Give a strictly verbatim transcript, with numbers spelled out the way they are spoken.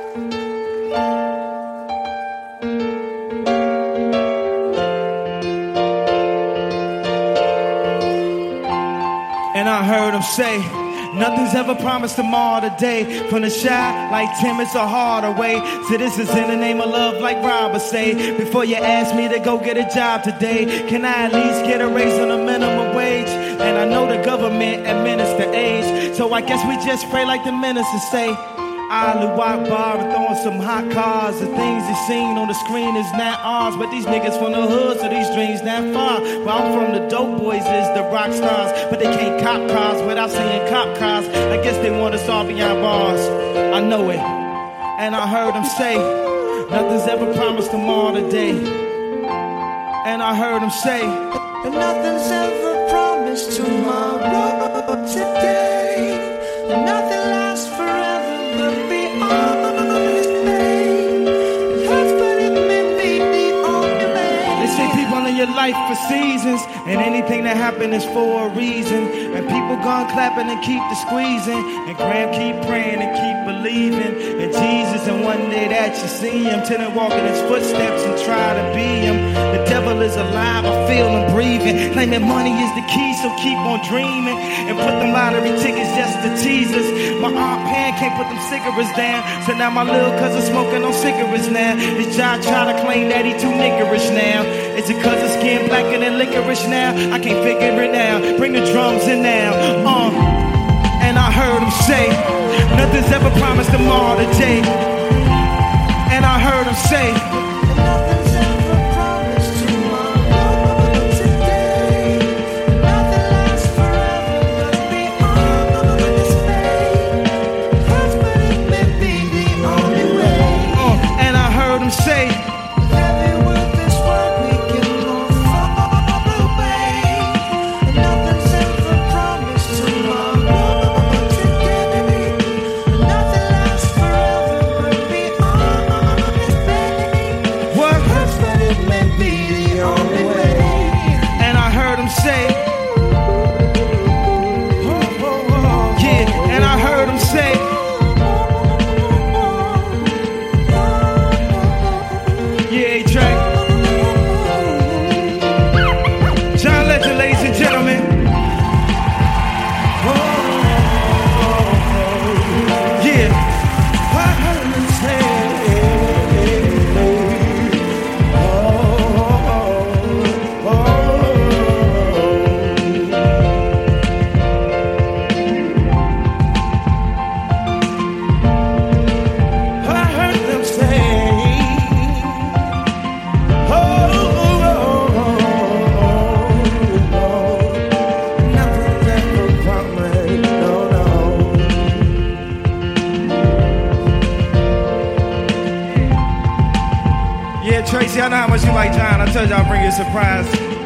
And I heard him say, nothing's ever promised tomorrow today. From the shy, like Tim, it's a harder way. So this is in the name of love, like Robert say. Before you ask me to go get a job today, can I at least get a raise on the minimum wage? And I know the government administer age, so I guess we just pray like the minister say. Ali Akbar and throwing some hot cars. The things you seen on the screen is not ours, but these niggas from the hood, so these dreams not far. Where I'm from, the dope boys is the rock stars, but they can't cop cars without seeing cop cars. I guess they want us all behind bars. I know it, and I heard them say, nothing's ever promised tomorrow today. And I heard them say, nothing's ever promised tomorrow today. Nothing lasts forever. Your life for seasons, and anything that happen is for a reason. And people gone clapping and keep the squeezing, and Graham keep praying and keep believing in Jesus. And one day that you see him, till they walk in his footsteps and try to be him. The devil is alive, I feel him breathing, claiming money is the key, so keep on dreaming. And put them lottery tickets just to tease us. My aunt Pan can't put them cigarettes down, so now my little cousin smoking on cigarettes now. His job try to claim that he too niggerish now. Is it cause his skin blacker than licorice now? I can't figure it out. Bring the drums in now. Uh. And I heard him say, nothing's ever promised tomorrow today. And I heard him say, nothing's ever promised tomorrow today. Nothing lasts forever, but be honest, babe. Hurts, but it may be the only way. Uh. And I heard him say, say, yeah, and I heard him say, yeah, Drake, John Legend, ladies and gentlemen. Yeah, I heard him say. Yeah, Tracy, I know how much you like John. I told you I'll bring you a surprise.